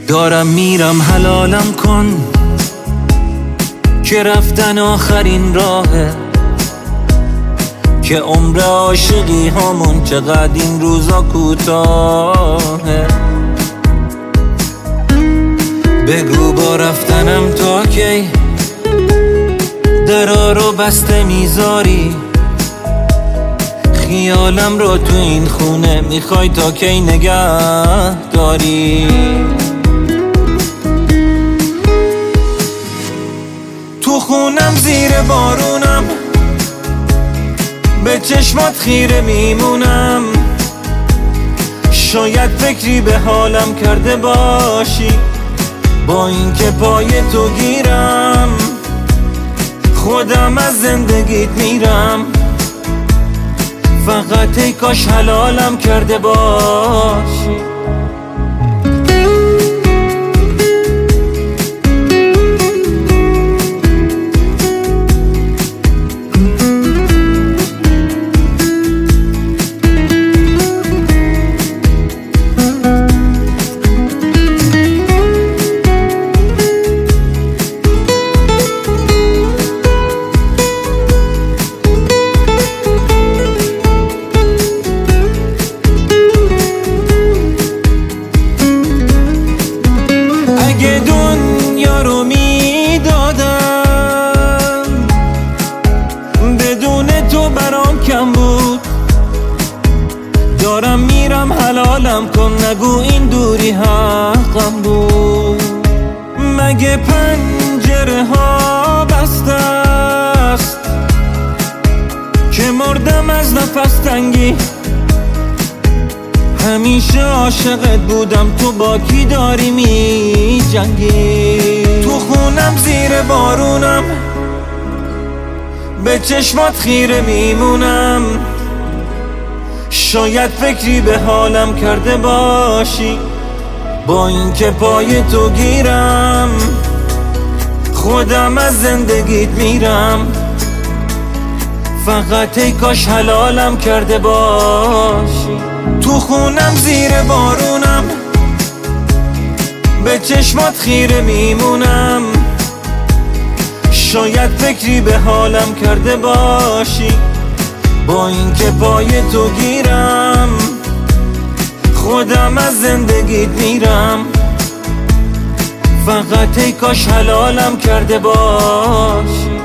دارم میرم حلالم کن که رفتن آخرین راهه، که عمر عاشقی همون چقدر این روزا کوتاهه. بگو با رفتنم تا کی درا رو بسته میذاری، خیالم رو تو این خونه میخوای تا کی نگه داری. تو خونم زیر بارونم، به چشمات خیره میمونم، شاید فکری به حالم کرده باشی، با اینکه پای تو گیرم خودم از زندگیت میرم، فقط ای کاش حلالم کرده باشی. اگه دنیا رو میدادم بدون تو برام کم بود، دارم میرم حلالم کن نگو این دوری حقم بود. مگه پنجره ها بسته است که مردم از نفس تنگی، همیشه عاشقت بودم تو با کی داری می جنگی. تو خونم زیر بارونم، به چشمات خیره میمونم، شاید فکری به حالم کرده باشی، با اینکه پای تو گیرم خودم از زندگیت میرم، فقط ای کاش حلالم کرده باشی. تو خونم زیر بارونم، به چشمات خیره میمونم، شاید فکری به حالم کرده باشی، با اینکه پای تو گیرم خودم از زندگیت میرم، فقط ای کاش حلالم کرده باشی.